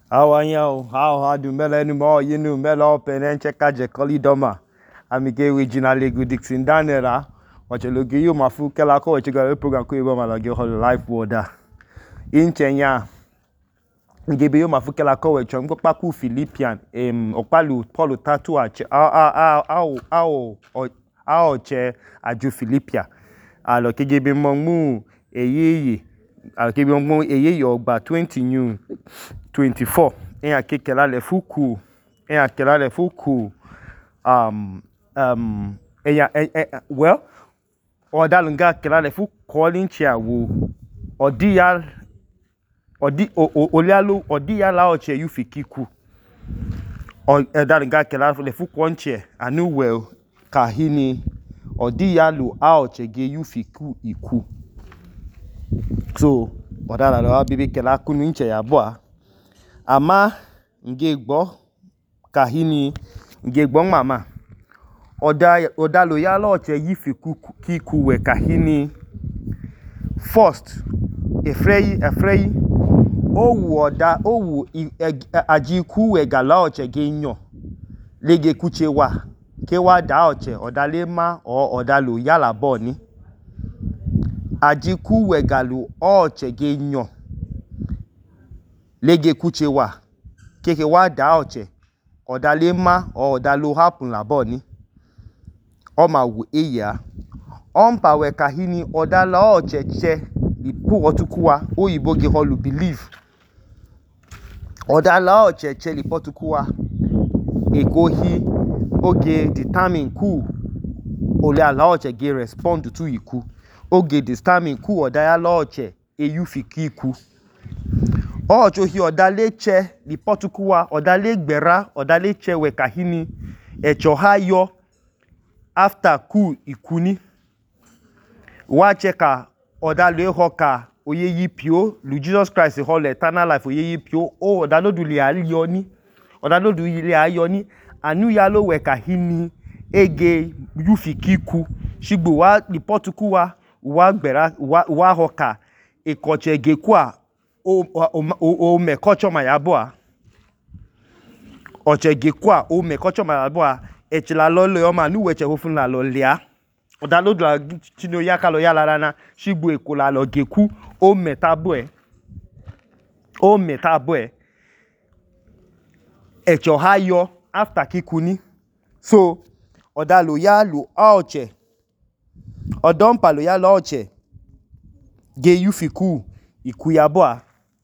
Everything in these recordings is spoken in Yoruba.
How do mela anymore? You know, mela up and check out your collie doma. I'm a originally good Dixon Danera. What you look you, my food, Kelako, what you got a program, like your whole life water. In Kenya, give you my food, Kelako, which I'm going back to Philippian, Opalu, Polo Tattoo, chair, Aju Philippia. I look give him Mongu, a ye. I'll give you a year about 20 new 24. And I kick a le fuku. And I kill a fuku. Well, or Dalunga Kelale Fu calling chair woo. Or dial or Olialo or dia lao chair you fikiku. Or Dalunga Kelale Fu one chair. I knew well Kahini or dialu out a gay you fiku iku. So, odala lo bibi kela kunu nche ya boa. Ama ngegbo kahini ngegbo mama. Odalo ya lo che yifi kiku we kahini. First, efrei owu ajiku we gala oche genyo. Lege kuche wa. Kewa da oche odalema o odalo ya la boni. Ajiku wegalu oche genyo lege kuchewa keke wa da oche odalema o odalu hapun laboni oma wu eya ompa we kahini odala oche che lipu otukuwa oyibo ge holu believe odala oche che lipotukuwa ekohi oge determine ku ole ala oche ge respond to iku oge this time ku odaya loche eyufikiku ocho hi odaleche lipotukuwa odale gbera odaleche we kahini echo hayo after ku ikuni wa cheka odale hoka oyeyi pio lu Jesus Christ hol eternal life oyeyi pio o odalodu le ayoni odalodu ile ayoni anu yalo we kahini ege yufikiku shigbo wa lipotukuwa wa gbera wa hoka ikoche gekwa o mekocho mayaboa oche gekwa o mekocho mayaboa echila lolo yoma nu weche hofun la lolia odalodu la chino yakalo yalarana shigbo ekola lo geku o metabwe echo hayo after kikuni so odalo ya lu oche odompa lo ya loche ge yufiku ikuyaboa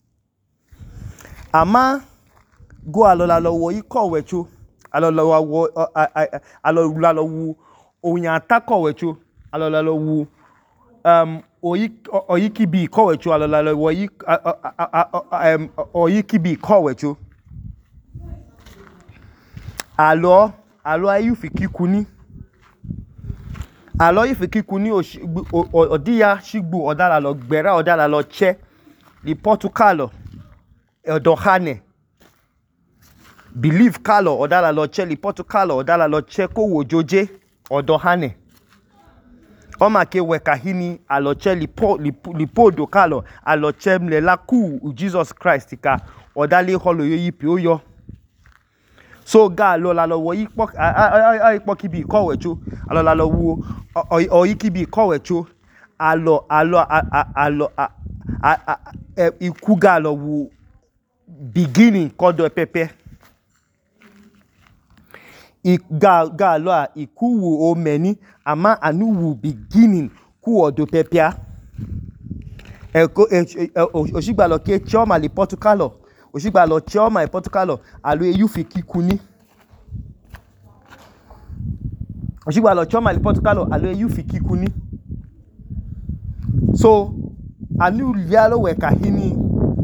ama go alola lowo ikowecho alola wo alola lowo oyan atakowecho alola lowo oyikibi ikowecho alola lowo oyikibi ikowecho alo ayufikikuni alo ifikikuni odiya shigbo odala lo gbera odala lo che li portugal odohane believe kalo odala lo che li portugal odala lo che ko wojoje odohane oma ke we kahini alo che li podo kalo alo che mle la ku Jesus Christ ka odale holo yipi oyo so ga lo la lo wo ipo ipo kibi kowecho alo la lo wo o kibi kowecho alo iku ga lo wo beginning kodo pepe ga lo iku wo o meni ama anu wo beginning ku odo pepe osigba lo ke choma le portugal osigba lo choma e portugal alo eyufikikuni osigba lo choma le portugal alo eyufikikuni so anu lialo we kahini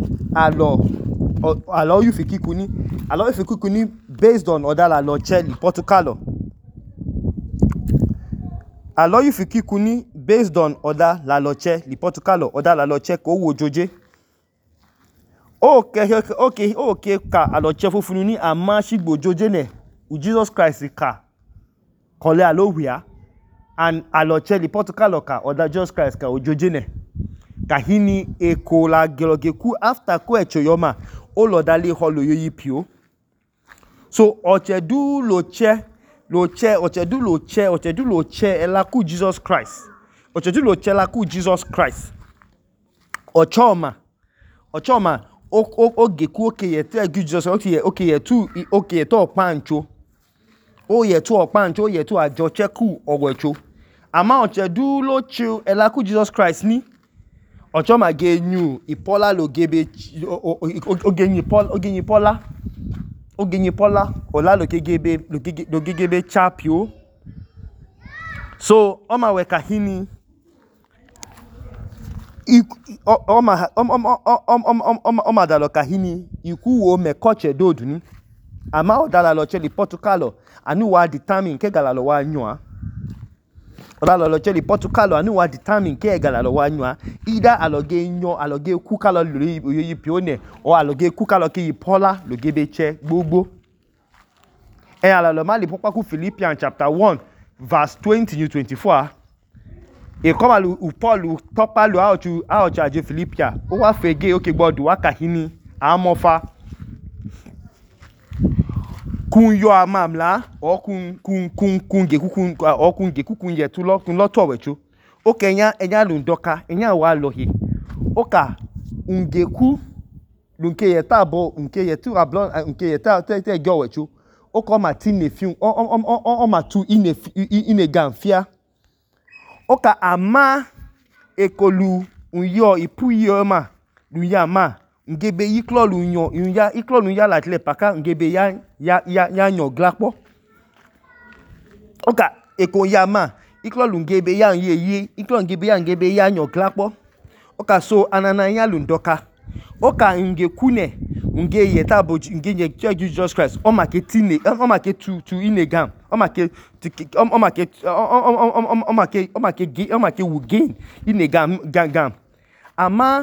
alo yufikikuni based on odala lo che le portugal alo yufikikuni based on oda la lo che le portugal oda la lo che ko wojoje okay ka alo che fufunu ni ama shigbo joje ne Jesus Christ ka kole alo wia and alo che le portugal ka oda Jesus Christ ka ojoje ne kahini ekola gelogeku after ko echoyoma o lodale holo yoyi pio so ochedu loche elaku Jesus Christ ochedu loche elaku Jesus Christ ochoma ogeku okeye te Jesus okeye to pancho oye to pancho oye to ajocheku owecho ama ochedu loche elaku Jesus Christ ni ochoma genyu ipola logebe ogenyi pola ola logegebe chapio so oma we kahini oma dalo kahini iku wo me koche doduni ama odala lo cheli portucalo anu wa determine ke galalo wa nyoa odala lo cheli portucalo anu wa determine ke galalo wa nyoa either aloge ku kalo yoyi pione o aloge ku kalo ke ipola logebe che gbogbo alalo mali popa ku Philippians chapter 1 verse 20 to 24 e koma lu Paul topa lu a charge Philippians o wa fege oke gbodu wa kahini amofa kun yo amamla o kun gekukun yetu lo kun loto wecho o kenya enya lu ndoka enya wa lohi o ka ungeku lunke yetabo unke yetu ablon unke yeta te go wecho o ko matine fiun o matu ine ganfia o ka ama ekolu unyo ipuyo ma luya ma ngebe yiklo lunyo yunya iklo lunya la tle paka ngebe ya nyo glapo oka eko yama iklo lungebe ya ye iklo ngebe ya nyo glapo oka so anana ya lundoka oka ngekune nge yeta bo nge Jesus Christ o maketine o make to inegam o make wugain inegam gam ama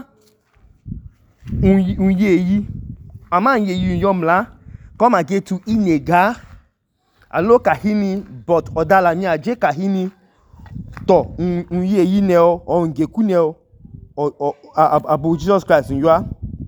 unyeyi ama nyeyi yomla come get to inega alo kahini but odala ni aje kahini to unyeyi ne o ngeku ne o abu Jesus Christ nyoa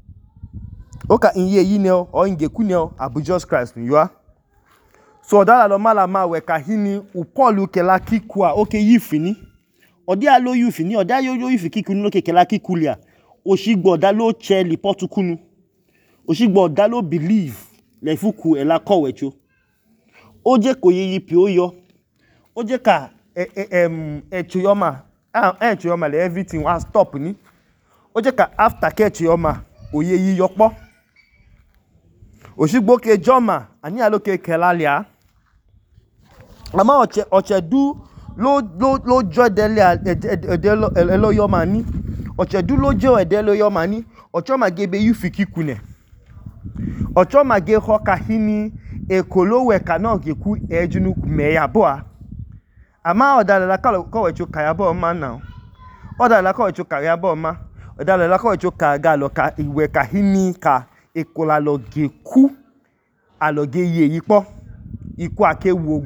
oka nyeyi ne o ngeku ne abu Jesus Christ nyoa so odala lo mala ma we kahini u Paul kela kikua oke yifini odi alo yifini oda yo yifiki kunu lo kela kikulia Oshigbo dalo che li portukunu. Oshigbo dalo believe le fuku ela kowecho. Oje koyeyi pioyo. Oje ka echoyoma. Echoyoma le everything was stop ni. Oje ka after ke echoyoma oyeyi yopo. Oshigbo ke joma ani aloke kelalia. Ama ochedu lo jodele elo yoma ni. Ochedu lojo edelo yomani ochoma gebe yufiki kune ochoma ge hoka hini ekolo weka no geku ejunu meya boa ama odala ko wecho kaya bo ma now odala ko wecho kaya bo ma odala ko wecho ka galo ka iwe ka hini ka ekola lo geku aloge ye yipo iku ake wo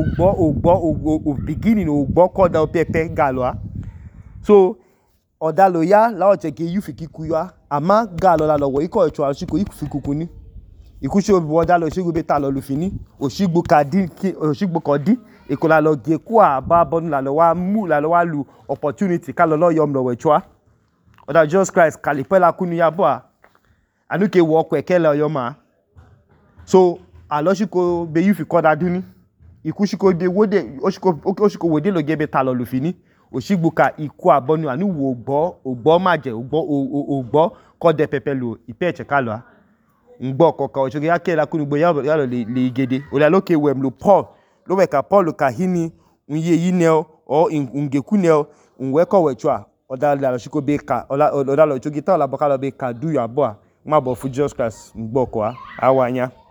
ogbo beginning ogbo koda pepe galo so odalo ya la ocheke yufiki kuya ama galo la lowo iko echo asiko ifikuku ni ikushi obi odalo shigbo beta lo lufini oshigbo kodi ikola lo geku aba bonu la lo wa mu la lo wa lu opportunity ka lo yom lo wechoa oda Jesus Christ kalipela kunu ya bo anuke wo ko ekele yoma so aloshiko be yufiko daduni ikushiko de wode oshiko wode lo gebe ta lo lufini Oshigbuka iku abonu anu wo ogbo maje ogbo kode pepelu ipe echekalo ngbo koka ochoge yake la kunugbo ya lo le igede ole loke wem lo Paul lo weka Paul ka hini unye yineo o ungeku neo unweko wechwa odala lo shiko be ka odala lo chogi ta la bokalo be ka du ya bo ma bo fu Jesus Christ ngbo ko awanya